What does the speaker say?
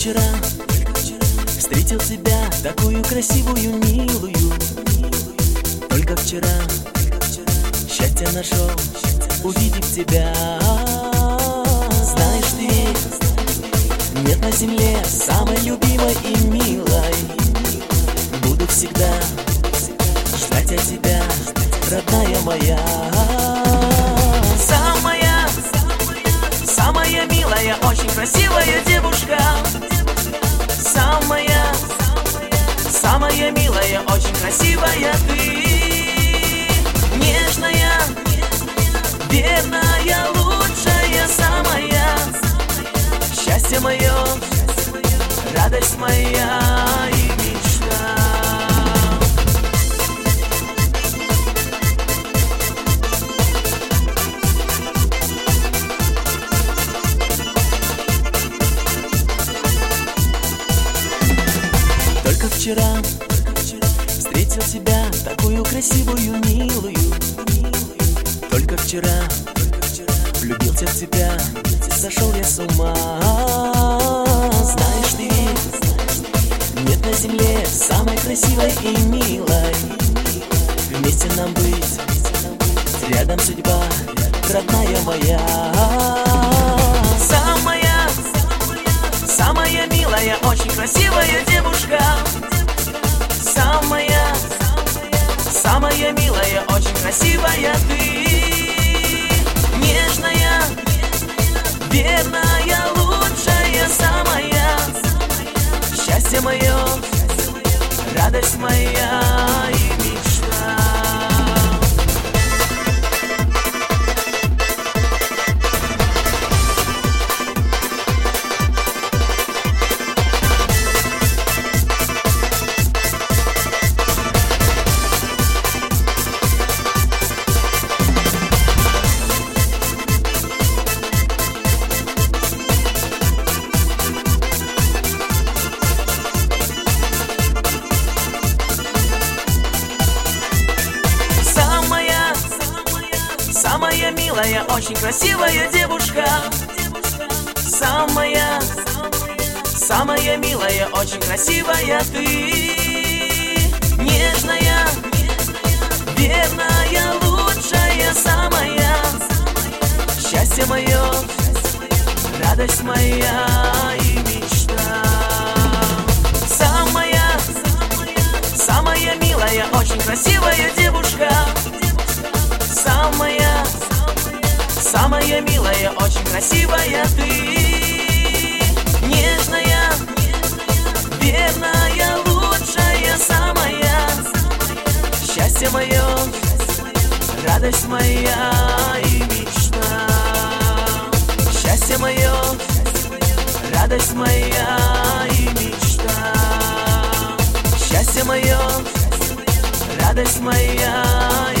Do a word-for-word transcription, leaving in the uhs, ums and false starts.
вчера встретил тебя, такую красивую, милую. Только вчера счастье нашел, увидев тебя. Знаешь ты ведь, нет на земле самой любимой и милой. Буду всегда ждать от тебя, родная моя. Самая, самая милая, очень красивая девушка. Самая, самая милая, очень красивая ты. Нежная, верная, лучшая, самая. Счастье мое, радость моя и мечта. Только вчера встретил тебя, такую красивую, милую. Только вчера влюбился в тебя, сошел я с ума. Знаешь ты ведь, нет на земле самой красивой и милой. Вместе нам быть, рядом судьба, родная моя. Самая, самая милая, очень красивая девушка. Самая, самая милая, очень красивая ты. Нежная, верная, лучшая, самая. Счастье мое, радость моя и мечта. Самая милая, очень красивая девушка. Самая, самая милая, очень красивая ты. Нежная, верная, лучшая, самая. Счастье мое, радость моя и мечта. Самая, самая милая, очень красивая девушка. Самая, самая милая, очень красивая ты. Нежная, верная, лучшая, самая. Счастье мое, радость моя и мечта. Счастье мое, радость моя и мечта. Счастье мое, радость моя.